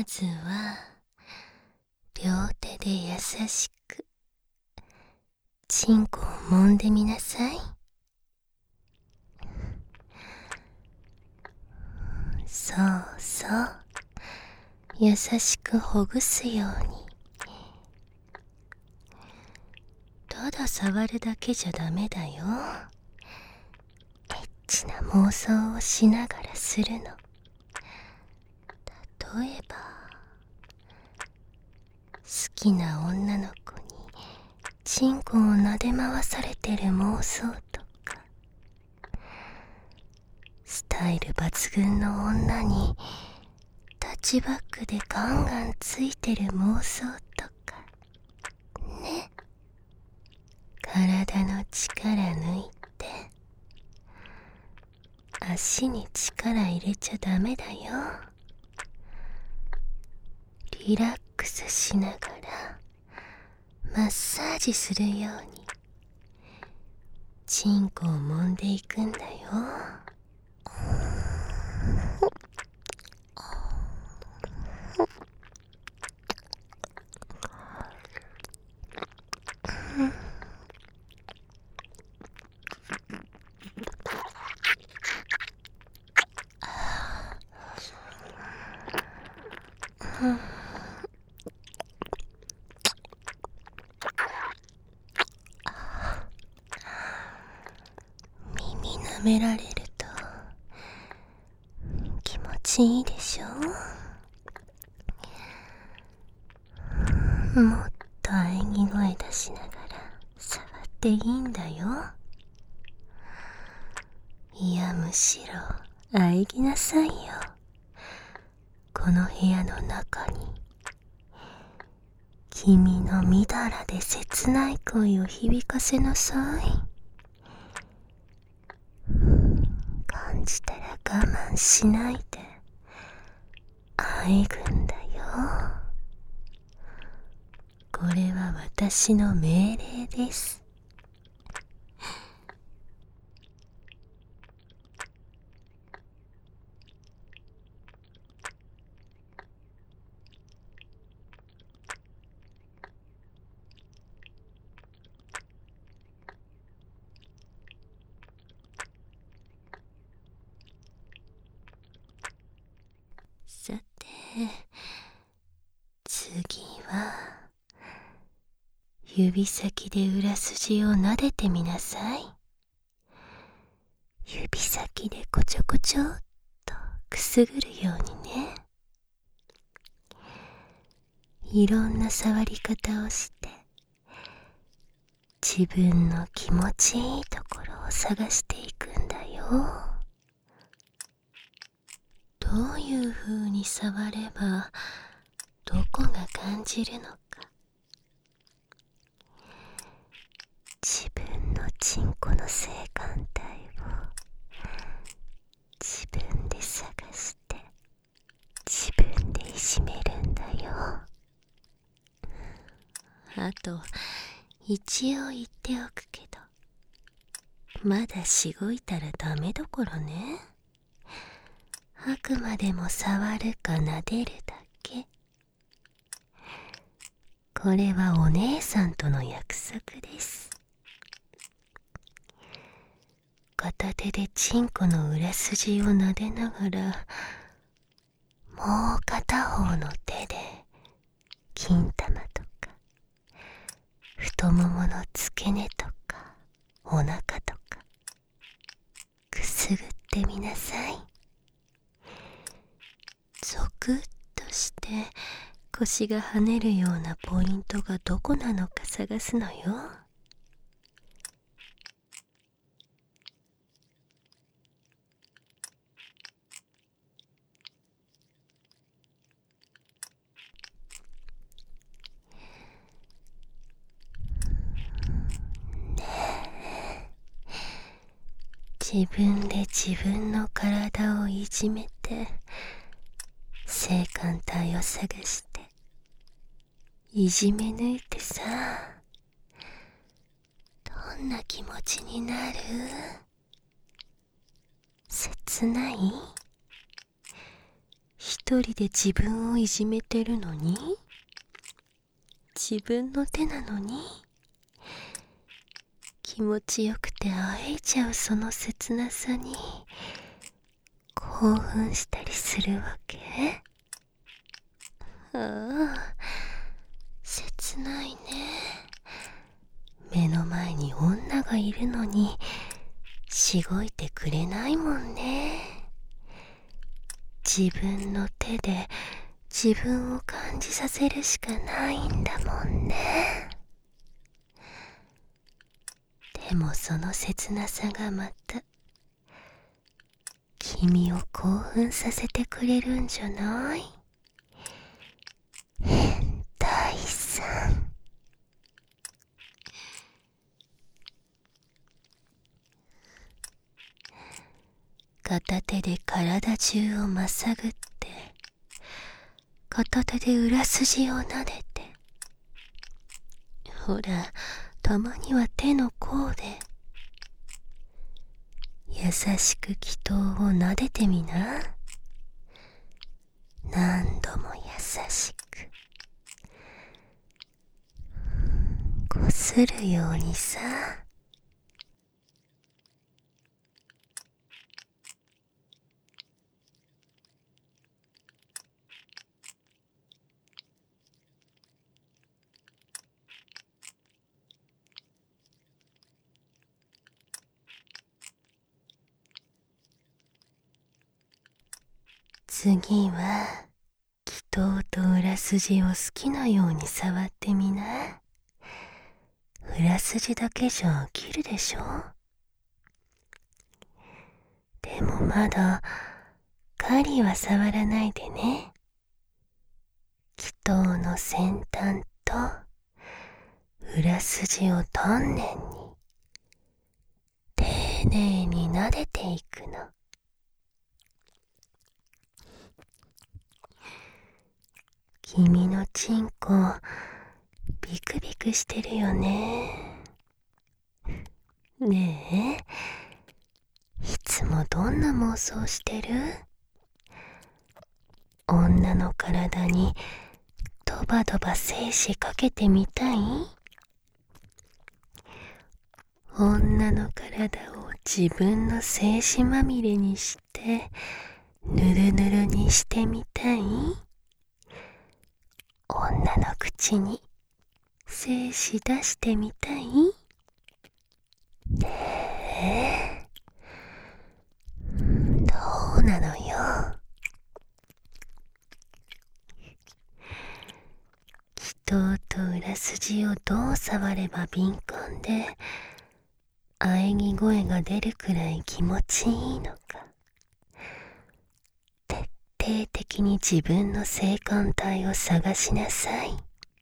ずは両手で優しくチンコを揉んでみなさい。そうそう、優しくほぐすように。ただ触るだけじゃダメだよ。エッチな妄想をしながらするの。例えば、好きな女の子にチンコを撫で回されてる妄想とか、スタイル抜群の女にタッチバックでガンガンついてる妄想とかね。体の力抜いて、足に力入れちゃダメだよ。リラックスしながらマッサージするようにチンコを揉んでいくんだよ。耳舐められると気持ちいいでしょ。もっと喘ぎ声出しながら触っていいんだよ。いや、むしろ喘ぎなさいよ。この部屋の中に君のみだらで切ない声を響かせなさい。感じたら我慢しないで喘ぐんだよ。これは私の命令です。さて、次は指先で裏筋を撫でてみなさい。指先でこちょこちょっとくすぐるようにね。いろんな触り方をして自分の気持ちいいところを探していくんだよ。どういう風に触ればどこが感じるのか、自分のチンコの性感帯を自分で探して自分でいじめるんだよ。あと一応言っておくけど、まだしごいたらダメどころね。あくまでも触るか撫でるだけ。これはお姉さんとの約束です。片手でチンコの裏筋を撫でながら、もう片方の手で金玉とか太ももの付け根とかお腹とかくすぐってみなさい。ゾクッとして腰が跳ねるようなポイントがどこなのか探すのよ。自分で自分の体をいじめて性感帯を探していじめ抜いてさ、どんな気持ちになる？切ない？ 一人で自分をいじめてるのに、自分の手なのに、気持ちよくてあえいちゃうその切なさに興奮したりするわけ。ああ、切ないね。目の前に女がいるのにしごいてくれないもんね。自分の手で自分を感じさせるしかないんだもんね。でもその切なさがまた君を興奮させてくれるんじゃない？変態さん。片手で体中をまさぐって、片手で裏筋を撫でて、ほら、たまには手の甲で優しく祈祷を撫でてみな。何度も優しくこするようにさ。次は祈祷と裏筋を好きなように触ってみな。裏筋だけじゃ飽きるでしょ。でもまだ狩りは触らないでね。祈祷の先端と裏筋を丹念に丁寧に撫でていくの。君のチンコビクビクしてるよね。ねえ、いつもどんな妄想してる？女の体にドバドバ精子かけてみたい？女の体を自分の精子まみれにしてぬるぬるにしてみたい？女の口に精子出してみたい？ねえ、どうなのよ。祈祷と裏筋をどう触れば敏感で喘ぎ声が出るくらい気持ちいいのか、徹底的に自分の性感帯を探しなさい。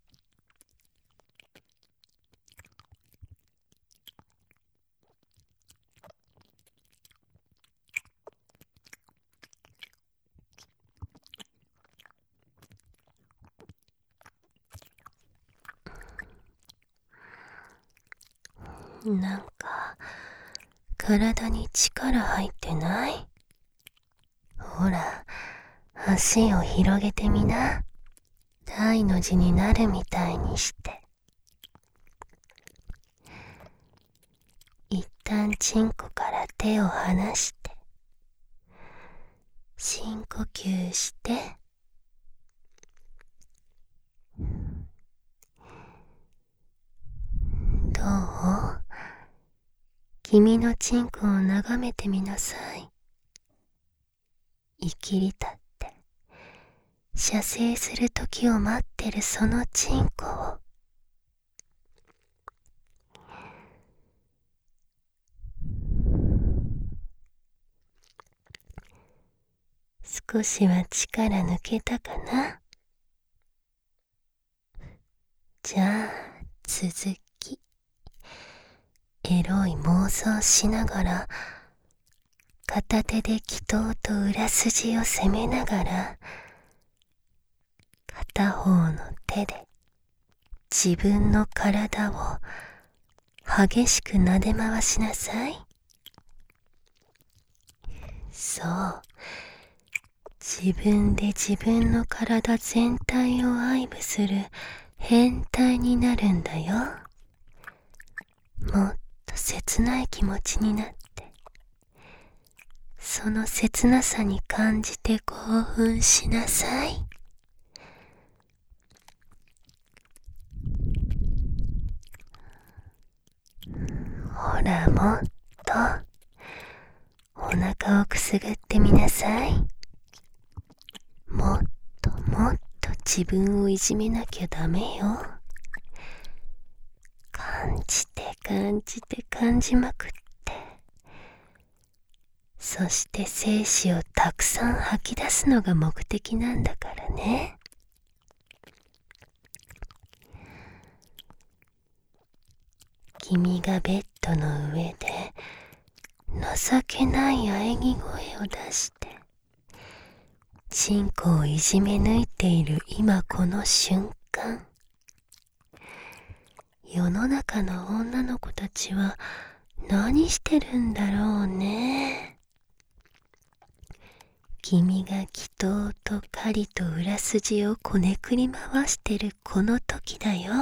なんか体に力入ってない？ほら、足を広げてみな。大の字になるみたいにして。一旦チンコから手を離して深呼吸して、どう？君のチンコを眺めてみなさい。いきり立って射精する時を待ってるそのチンコを。少しは力抜けたかな？じゃあ続き、エロい妄想しながら片手で祈祷と裏筋を攻めながら、片方の手で自分の体を激しく撫で回しなさい。そう、 自分で自分の体全体を愛撫する変態になるんだよ。もっと切ない気持ちになって、その切なさに感じて興奮しなさい。ほら、もっとお腹をくすぐってみなさい。もっともっと自分をいじめなきゃダメよ。感じて感じて感じまくって、そして精子をたくさん吐き出すのが目的なんだからね。君がベッドの上で情けない喘ぎ声を出してチンコをいじめ抜いている今この瞬間、世の中の女の子たちは何してるんだろうね。君が祈祷と狩りと裏筋をこねくり回してるこの時だよ。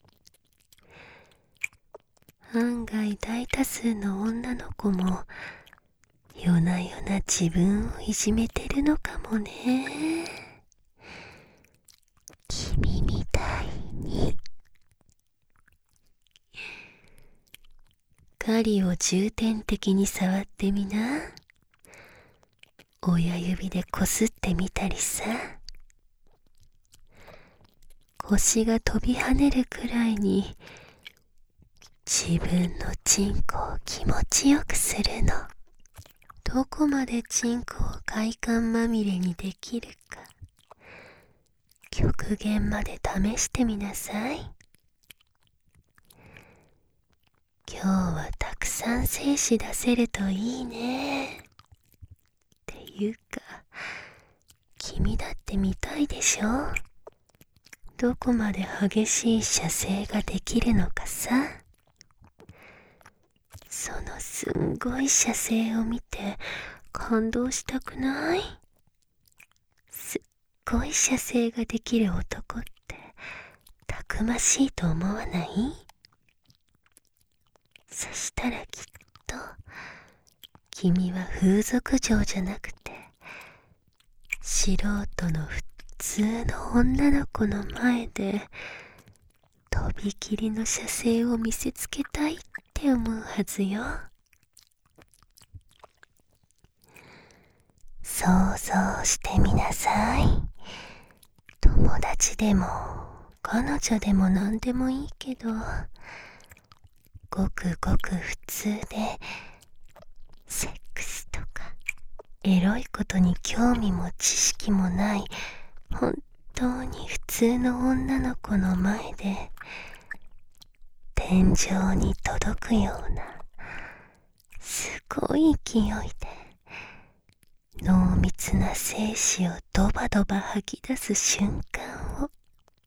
案外大多数の女の子も夜な夜な自分をいじめてるのかもね。君みたいに。狩りを重点的に触ってみな。親指でこすってみたりさ。腰が飛び跳ねるくらいに自分のチンコを気持ちよくするの。どこまでチンコを快感まみれにできるか、極限まで試してみなさい。今日はたくさん精子出せるといいね。っていうか、君だって見たいでしょ？どこまで激しい射精ができるのかさ。そのすんごい射精を見て感動したくない？すっごい射精ができる男ってたくましいと思わない？そしたらきっと君は風俗嬢じゃなくて素人の普通の女の子の前でとびきりの射精を見せつけたいって思うはずよ。想像してみなさい。友達でも彼女でも何でもいいけど、ごくごく普通でセックスとかエロいことに興味も知識もない本当に普通の女の子の前で天井に届くようなすごい勢いで濃密な精子をドバドバ吐き出す瞬間を、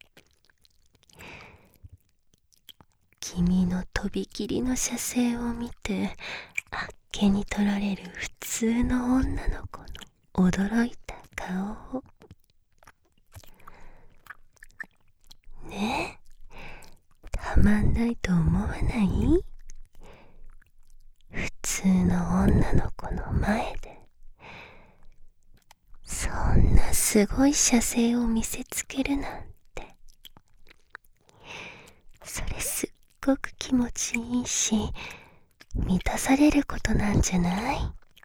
君のとびきりの射精を見てあっけに取られる普通の女の子の驚いた顔をねえ、たまんないと思わない？普通の女の子の前でそんなすごい射精を見せつけるなんて、それすっごく気持ちいいし満たされることなんじゃない？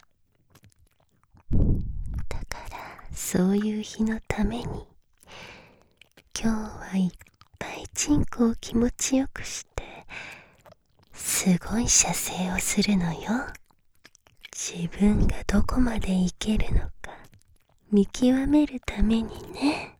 だからそういう日のために今日はいっぱいチンコを気持ちよくしてすごい射精をするのよ。自分がどこまでいけるのか見極めるためにね。